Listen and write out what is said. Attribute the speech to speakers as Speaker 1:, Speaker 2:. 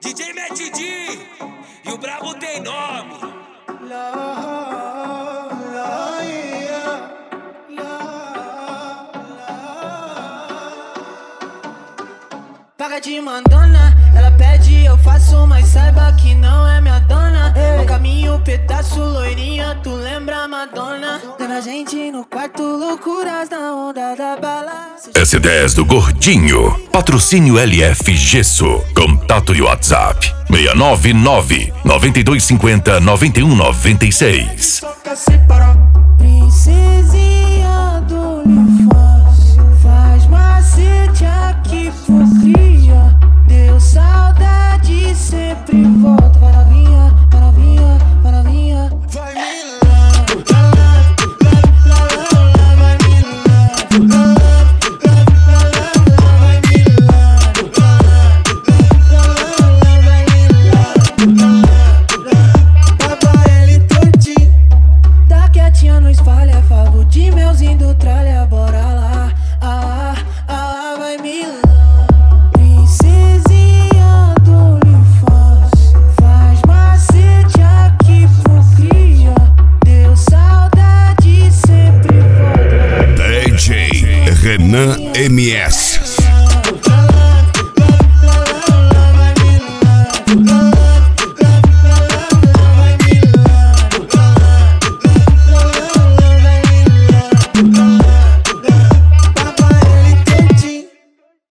Speaker 1: DJ Matt D e o brabo tem nome.
Speaker 2: Paga de mandona, ela pede, eu faço, mas saiba que não é minha dona. No caminho, pedaço, loirinha, tu lembra Madonna? Dando a gente no quarto, loucuras na onda da bala.
Speaker 3: S10 do Gordinho, patrocínio LF Gesso, contato e WhatsApp 699 9250 9196.
Speaker 2: Princesinha do Lifaz, faz macete aqui pro cria. Deu saudade, sempre volta. Vai novinha, vai novinha, vai novinha. Vai no espalha, fago de melzinho do tralha, bora lá, vai Milão. Princesinha do Lifaz, faz macete aqui pro cria. Deu saudade, sempre volta.
Speaker 4: DJ Renan MS.
Speaker 2: Vai Milão.